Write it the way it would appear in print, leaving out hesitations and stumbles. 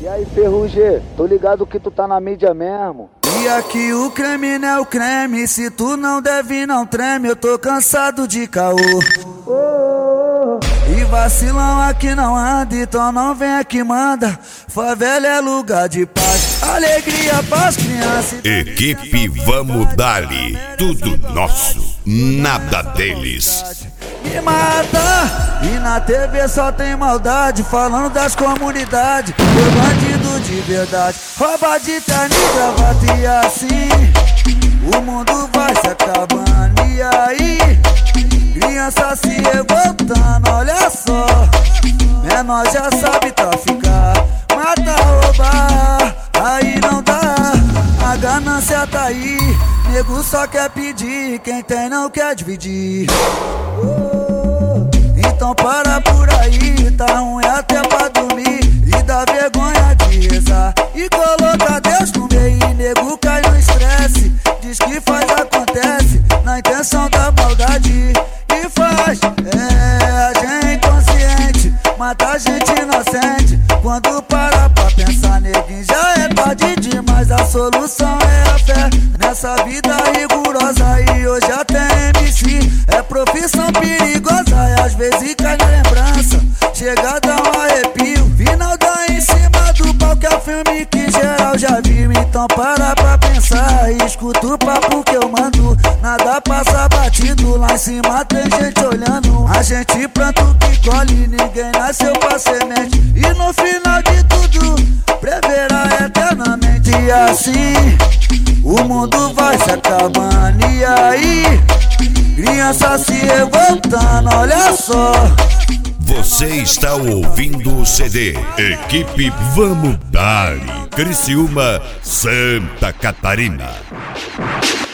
E aí, Ferrugem, tô ligado que tu tá na mídia mesmo. E aqui o creme não é o creme, se tu não deve não treme, eu tô cansado de caô. E vacilão aqui não anda, então não vem aqui manda. Favela é lugar de paz, alegria pras crianças. Equipe Vamos Dali, tudo nosso, nada deles. Me mata, e na TV só tem maldade, falando das comunidades, meu bandido de verdade, rouba de terno e gravata e assim, o mundo vai se acabando. E aí, criança se revoltando, olha só, menor já sabe traficar, mata, roubar, aí não dá, a ganância tá aí, nego só quer pedir, quem tem não quer dividir. Então para por aí, tá ruim até pra dormir, e dá vergonha de rezar, e coloca Deus no meio, e nego cai no estresse, diz que faz, acontece, na intenção da maldade, e faz, a gente inconsciente, mata a gente inocente, quando para pra pensar, neguinho, já é tarde demais, a solução é a fé, nessa vida rigorosa, e hoje até MC, é profissão perigosa, e às vezes cai na lembrança, chega a dar um arrepio, final dá em cima do palco, é filme que geral já viu, então para pra pensar, e escuta o papo que eu mando, nada passa batido, lá em cima tem gente olhando, a gente planta o que colhe, ninguém nasceu pra semente, e no final de tudo, preverá eternamente, e assim, o mundo vai se acabando, e aí, criança se revoltando, olha só. Você está ouvindo o CD Equipe Vamos Dali, Criciúma, Santa Catarina.